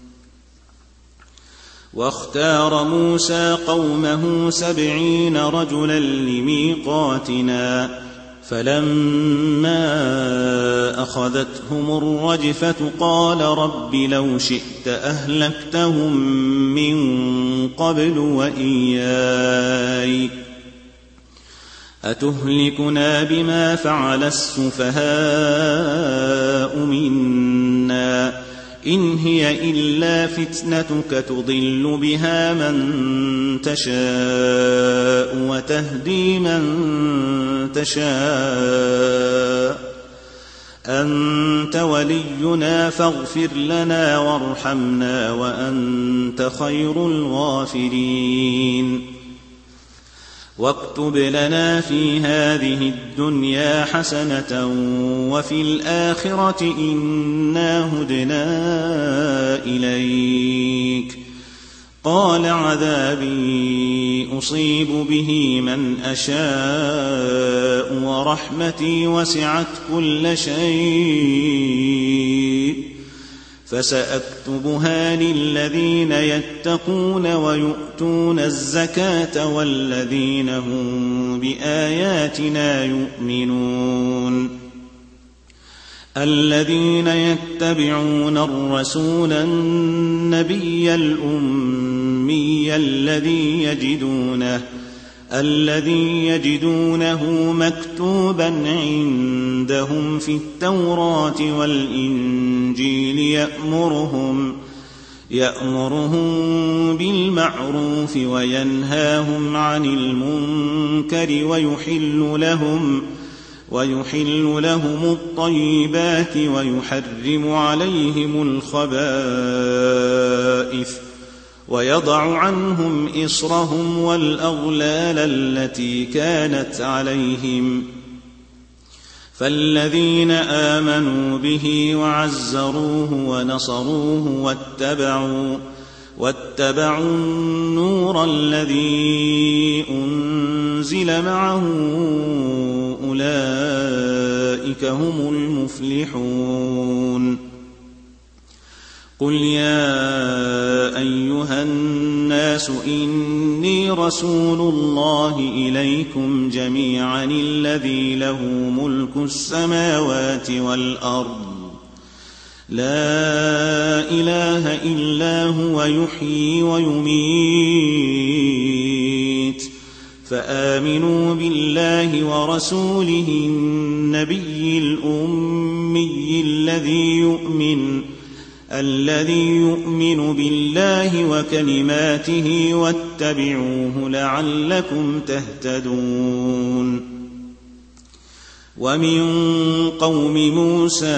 واختار موسى قومه 70 رجلا لميقاتنا فلما أخذتهم الرجفة قال رب لو شئت أهلكتهم من قبل وإياي أتهلكنا بما فعل السفهاء منا إن هي إلا فتنتك تضل بها من تشاء وتهدي من تشاء أنت ولينا فاغفر لنا وارحمنا وأنت خير الغافرين واكتب لنا في هذه الدنيا حسنة وفي الآخرة إنا هدنا إليك قال عذابي أصيب به من أشاء ورحمتي وسعت كل شيء فسأكتبها للذين يتقون ويؤتون الزكاة والذين هم بآياتنا يؤمنون الذين يتبعون الرسول النبي الأمي الذي يجدونه مكتوبا عندهم في التوراة والإنجيل يأمرهم بالمعروف وينهاهم عن المنكر ويحل لهم الطيبات ويحرم عليهم الخبائث ويضع عنهم إصرهم والأغلال التي كانت عليهم فالذين آمنوا به وعزروه ونصروه واتبعوا النور الذي أنزل معه أولئك هم المفلحون قل يا أيها الناس إني رسول الله إليكم جميعا الذي له ملك السماوات والأرض لا إله إلا هو يحيي ويميت فآمنوا بالله ورسوله النبي الأمي الذي يؤمن بالله وكلماته واتبعوه لعلكم تهتدون ومن قوم موسى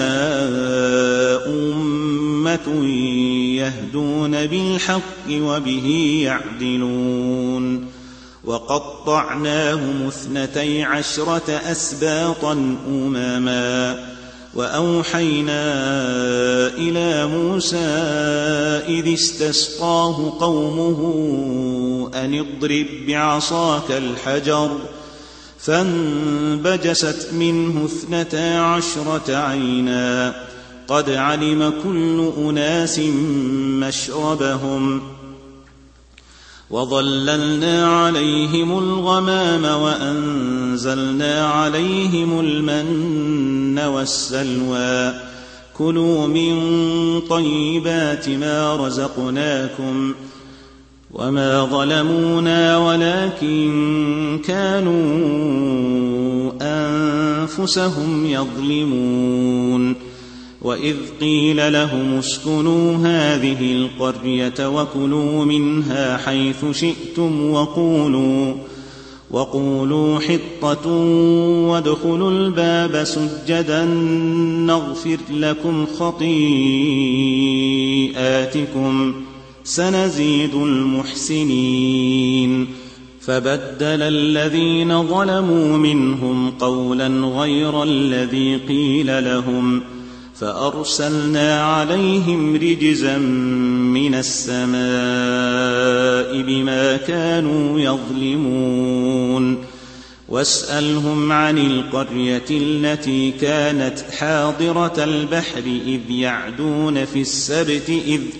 أمة يهدون بالحق وبه يعدلون وقطعناهم 12 أسباطا أمما وأوحينا إلى موسى إذ استسقاه قومه أن اضرب بعصاك الحجر فانبجست منه 12 عينا قد علم كل أناس مشربهم وظللنا عليهم الغمام وأنزلنا عليهم المن والسلوى كلوا من طيبات ما رزقناكم وما ظلمونا ولكن كانوا أنفسهم يظلمون وإذ قيل لهم اسكنوا هذه القرية وكلوا منها حيث شئتم وقولوا حطة وادخلوا الباب سجدا نغفر لكم خطيئاتكم سنزيد المحسنين فبدل الذين ظلموا منهم قولا غير الذي قيل لهم فأرسلنا عليهم رجزا من السماء بما كانوا يظلمون واسألهم عن القرية التي كانت حاضرة البحر إذ يعدون في السبت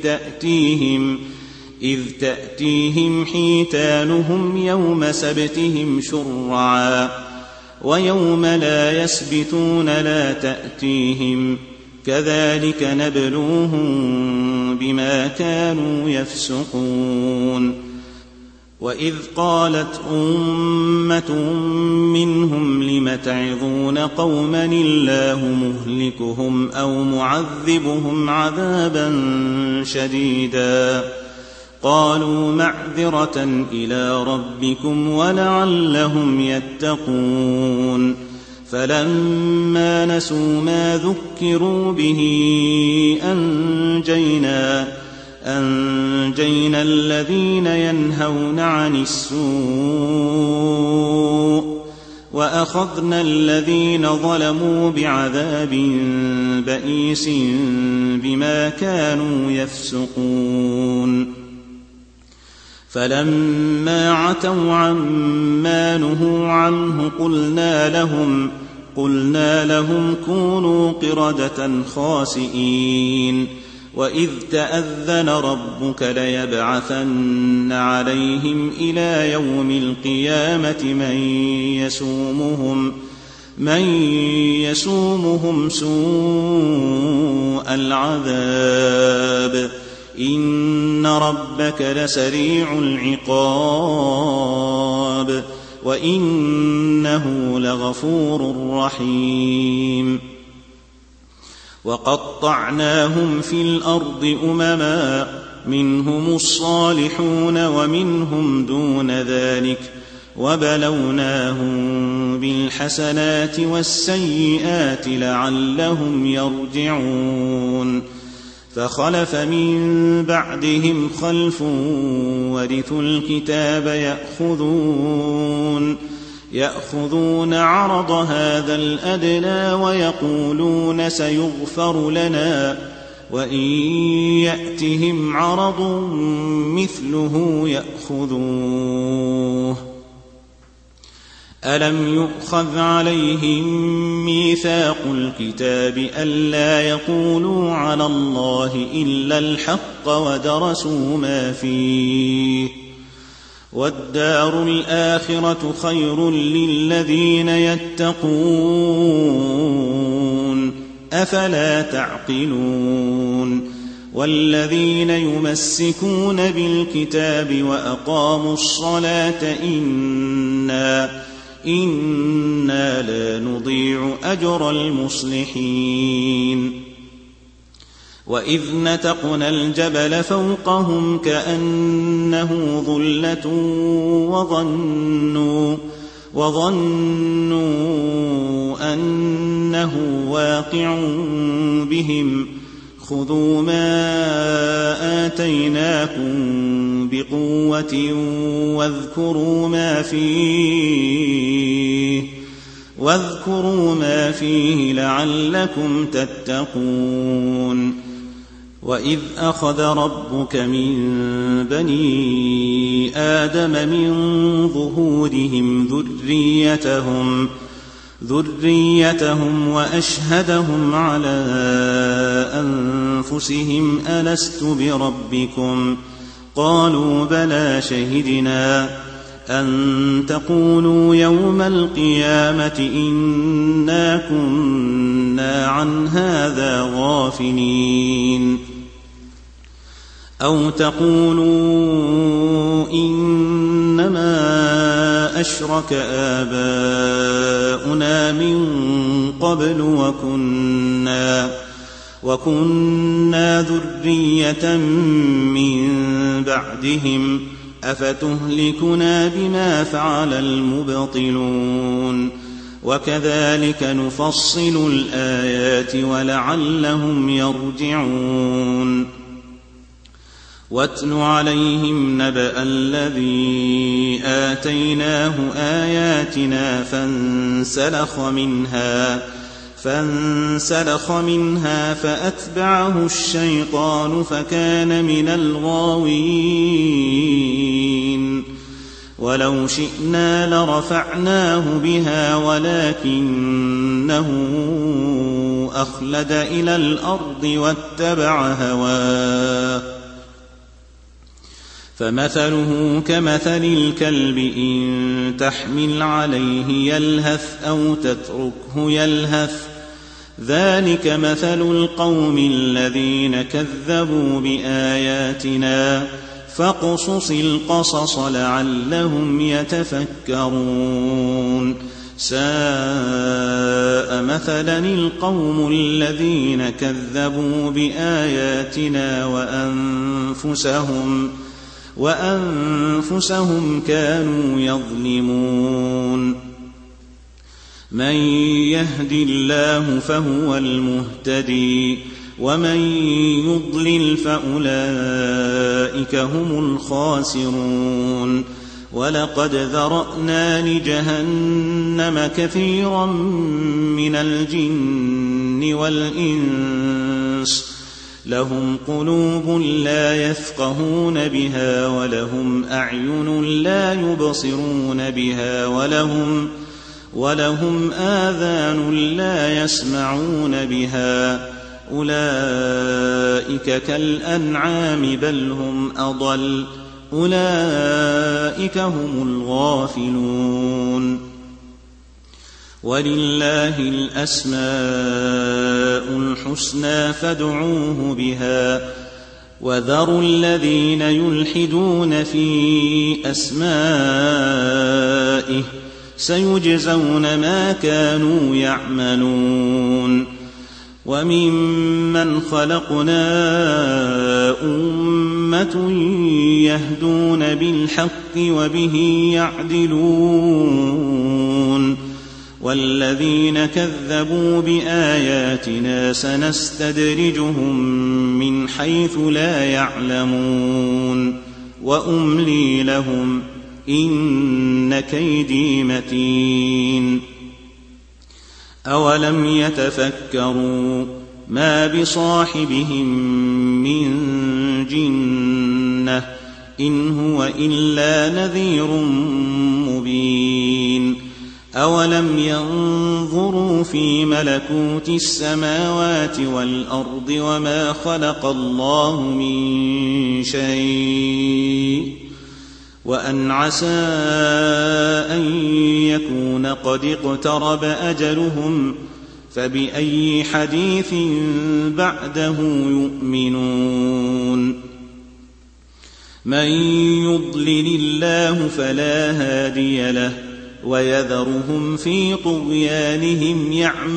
إذ تأتيهم حيتانهم يوم سبتهم شرعا ويوم لا يسبتون لا تأتيهم كذلك نبلوهم بما كانوا يفسقون وإذ قالت أمة منهم لم تعظون قوما الله مهلكهم أو معذبهم عذابا شديدا قالوا معذرة إلى ربكم ولعلهم يتقون فلما نسوا ما ذكروا به أنجينا الذين ينهون عن السوء وأخذنا الذين ظلموا بعذاب بئيس بما كانوا يفسقون فلما عتوا عما نهوا عنه قلنا لهم كونوا قردة خاسئين وإذ تأذن ربك ليبعثن عليهم إلى يوم القيامة من يسومهم سوء العذاب إن ربك لسريع العقاب وإنه لغفور رحيم وقطعناهم في الأرض أمما منهم الصالحون ومنهم دون ذلك وبلوناهم بالحسنات والسيئات لعلهم يرجعون فخلف من بعدهم خلف ورثوا الكتاب يأخذون عرض هذا الأدنى ويقولون سيغفر لنا وإن يأتهم عرض مثله يأخذوه ألم يؤخذ عليهم ميثاق الكتاب ألا يقولوا على الله إلا الحق ودرسوا ما فيه والدار الآخرة خير للذين يتقون أفلا تعقلون والذين يمسكون بالكتاب وأقاموا الصلاة إنا لا نضيع أجر المصلحين وإذ نتقنا الجبل فوقهم كأنه ظلة وظنوا أنه واقع بهم خذوا ما آتيناكم بقوة واذكروا ما فيه لعلكم تتقون. وإذ أخذ ربك من بني آدم من ظهورهم ذريتهم وأشهدهم على أنفسهم ألست بربكم قالوا بلى شهدنا أن تقولوا يوم القيامة إنا كنا عن هذا غافلين أو تقولوا إنما أشرك آباؤنا من قبل وكنا ذرية من بعدهم أفتهلكنا بما فعل المبطلون وكذلك نفصل الآيات ولعلهم يرجعون. واتل عليهم نبأ الذي آتيناه آياتنا فانسلخ منها فأتبعه الشيطان فكان من الغاوين ولو شئنا لرفعناه بها ولكنه أخلد إلى الأرض واتبع هواه فمثله كمثل الكلب إن تحمل عليه يلهث أو تتركه يلهث ذلك مثل القوم الذين كذبوا بآياتنا فاقصص القصص لعلهم يتفكرون. ساء مثلا القوم الذين كذبوا بآياتنا وأنفسهم كانوا يظلمون. من يهد الله فهو المهتدي ومن يضلل فأولئك هم الخاسرون. ولقد ذرأنا لجهنم كثيرا من الجن والإنس لهم قلوب لا يفقهون بها ولهم أعين لا يبصرون بها ولهم آذان لا يسمعون بها أولئك كالأنعام بل هم أضل أولئك هم الغافلون. ولله الأسماء الحسنى فادعوه بها وذروا الذين يلحدون في أسمائه سيجزون ما كانوا يعملون. وممن خلقنا أمة يهدون بالحق وبه يعدلون والذين كذبوا بآياتنا سنستدرجهم من حيث لا يعلمون وأملي لهم إن كيدي متين. أولم يتفكروا ما بصاحبهم من جنة إن هو إلا نذير مبين. أولم ينظروا في ملكوت السماوات والأرض وما خلق الله من شيء وأن عسى أن يكون قد اقترب أجلهم فبأي حديث بعده يؤمنون. من يضلل الله فلا هادي له ويذرهم في طغيانهم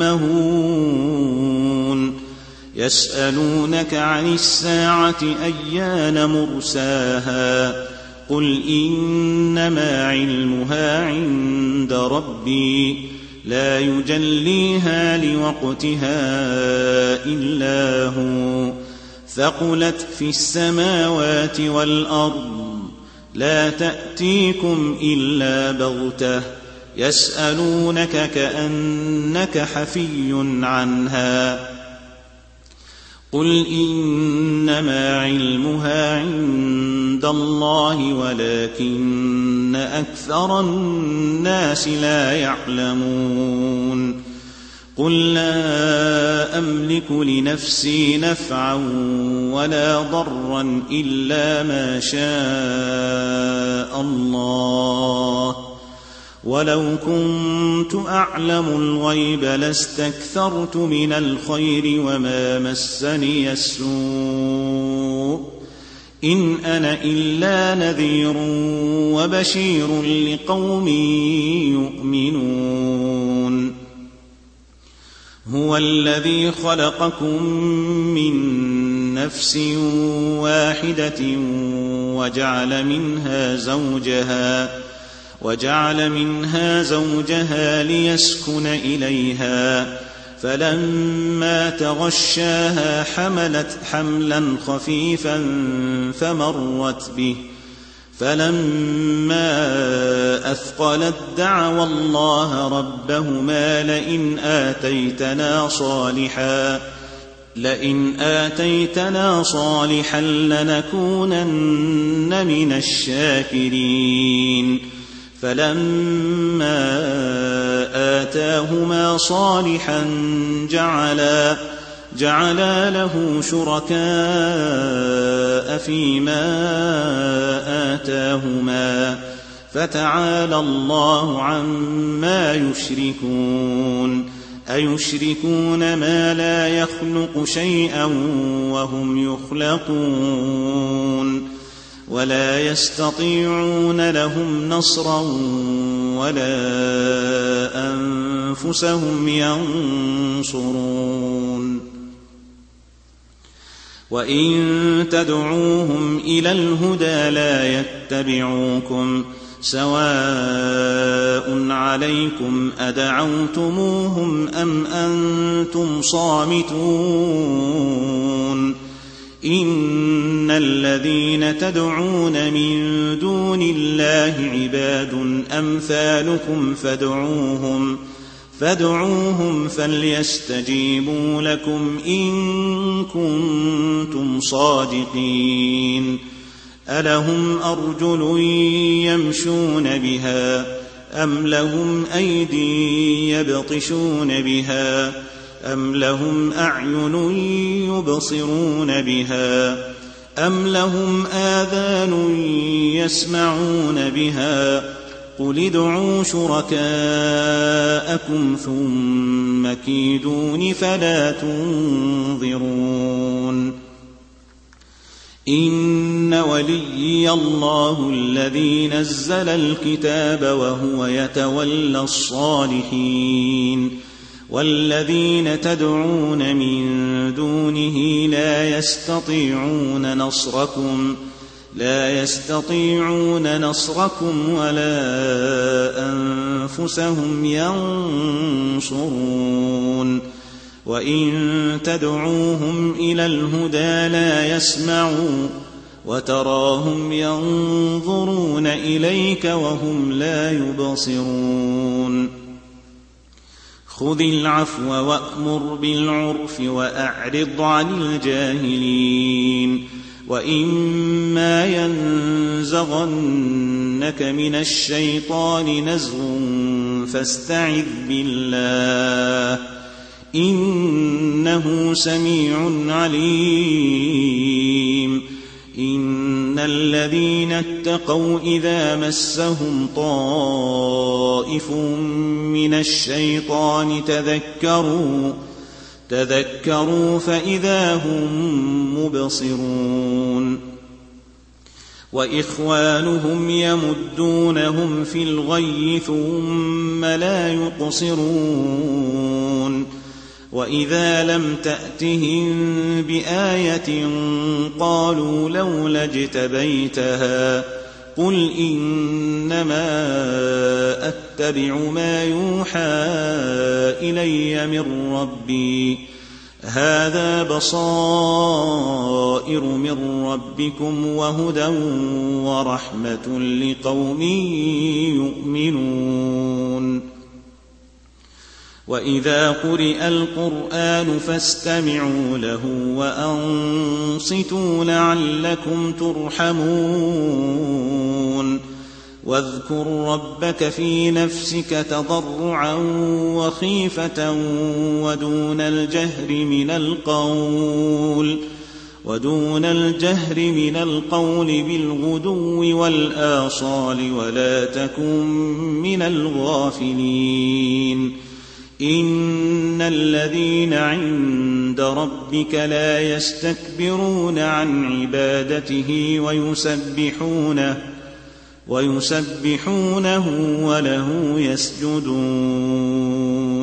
يعمهون. يسألونك عن الساعة أيان مرساها قل إنما علمها عند ربي لا يجليها لوقتها إلا هو ثقلت في السماوات والأرض لا تأتيكم إلا بغتة يسألونك كأنك حفي عنها قل إنما علمها عند الله ولكن أكثر الناس لا يعلمون قل لا أملك لنفسي نفعا ولا ضرا إلا ما شاء الله ولو كنت أعلم الغيب لاستكثرت من الخير وما مسني السوء إن أنا إلا نذير وبشير لقوم يؤمنون هو الذي خلقكم من نفس واحدة وجعل منها زوجها ليسكن إليها فلما تغشاها حملت حملا خفيفا فمرت به فلما أثقلت دعوا الله ربهما لئن آتيتنا صالحا لنكونن من الشاكرين فلما آتاهما صالحا جعلا له شركاء فيما آتاهما فتعالى الله عما يشركون أيشركون ما لا يخلق شيئا وهم يخلقون ولا يستطيعون لهم نصرا ولا أنفسهم ينصرون وإن تدعوهم إلى الهدى لا يتبعوكم سواء عليكم أدعوتموهم أم أنتم صامتون إن الذين تدعون من دون الله عباد أمثالكم فادعوهم فليستجيبوا لكم إن كنتم صادقين ألهم أرجل يمشون بها أم لهم أيدي يبطشون بها أم لهم أعين يبصرون بها أم لهم آذان يسمعون بها قل ادعوا شركاءكم ثم كيدون فلا تنظرون إن وليي الله الذي نزل الكتاب وهو يتولى الصالحين والذين تدعون من دونه لا يستطيعون نصركم ولا أنفسهم ينصرون وإن تدعوهم إلى الهدى لا يسمعوا وتراهم ينظرون إليك وهم لا يبصرون خذ العفو وأمر بالعرف وأعرض عن الجاهلين وإما ينزغنك من الشيطان نزغ فاستعذ بالله إنه سميع عليم إن الذين اتقوا إذا مسهم طائف من الشيطان تذكروا فإذا هم مبصرون وإخوانهم يمدونهم في الغي ثم لا يقصرون وإذا لم تأتهم بآية قالوا لولا اجتبيتها قل إنما أتبع ما يوحى إلي من ربي هذا بصائر من ربكم وهدى ورحمة لقوم يؤمنون وإذا قرئ القرآن فاستمعوا له وأنصتوا لعلكم ترحمون واذكر ربك في نفسك تضرعا وخيفة ودون الجهر من القول بالغدو والآصال ولا تكن من الغافلين إن الذين عند ربك لا يستكبرون عن عبادته ويسبحونه وله يسجدون